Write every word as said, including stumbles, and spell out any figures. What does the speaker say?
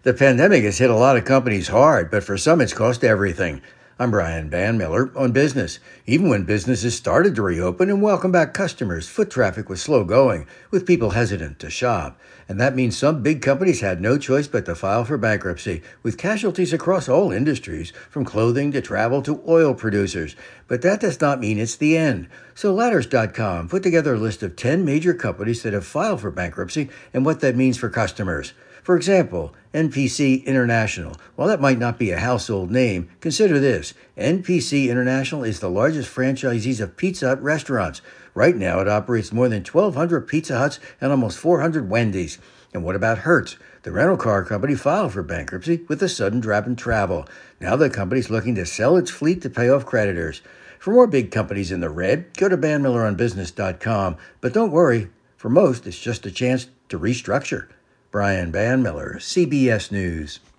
The pandemic has hit a lot of companies hard, but for some it's cost everything. I'm Brian Van Miller on business. Even when businesses started to reopen and welcome back customers, foot traffic was slow going, with people hesitant to shop. And that means some big companies had no choice but to file for bankruptcy, with casualties across all industries, from clothing to travel to oil producers. But that does not mean it's the end. So Ladders dot com put together a list of ten major companies that have filed for bankruptcy and what that means for customers. For example, N P C International. While that might not be a household name, consider this. N P C International is the largest franchisee of Pizza Hut restaurants. Right now, it operates more than twelve hundred Pizza Huts and almost four hundred Wendy's. And what about Hertz? The rental car company filed for bankruptcy with a sudden drop in travel. Now the company's looking to sell its fleet to pay off creditors. For more big companies in the red, go to Van Miller on business dot com. But don't worry, for most, it's just a chance to restructure. Brian Van Miller, C B S News.